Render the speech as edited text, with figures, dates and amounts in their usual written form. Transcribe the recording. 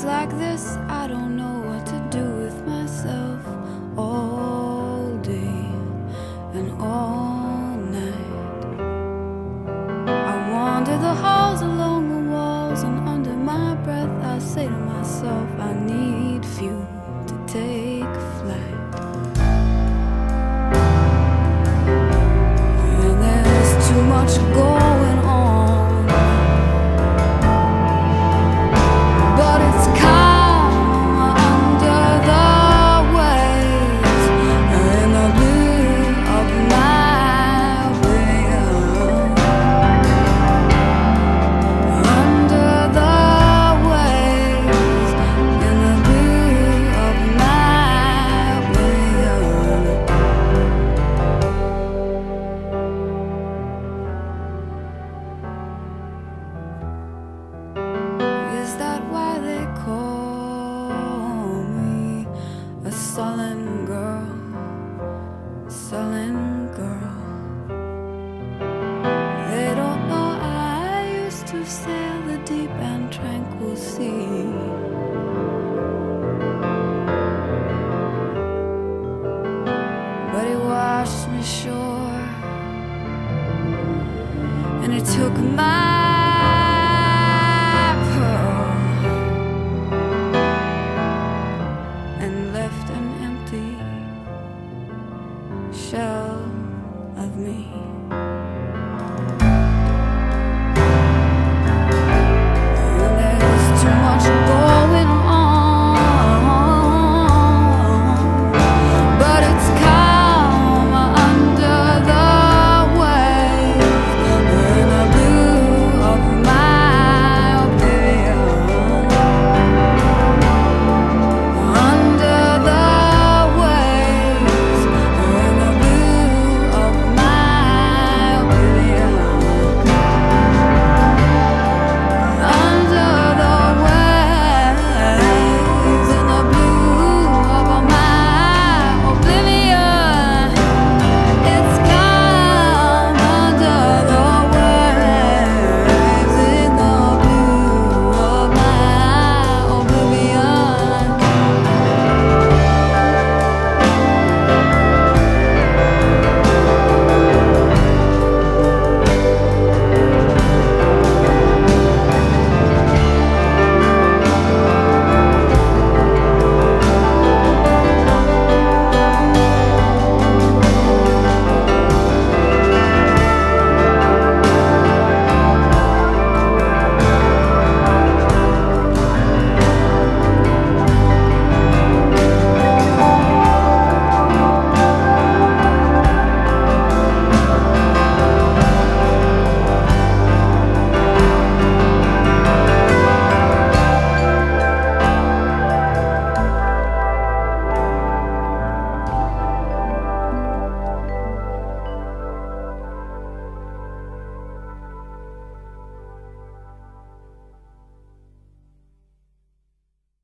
like this, I don't know what to do with myself all day and all night. I wander the halls along the walls, and under my breath I say to myself, I need fuel to take flight. And there's too much going on, but it's calm under the waves and the blue of my wings. Under the waves and the blue of my wings. Is that why they call me a sullen girl, sullen girl? They don't know I used to sail the deep and tranquil sea. But he washed me sure, and he took my pearl and left an empty shell of me.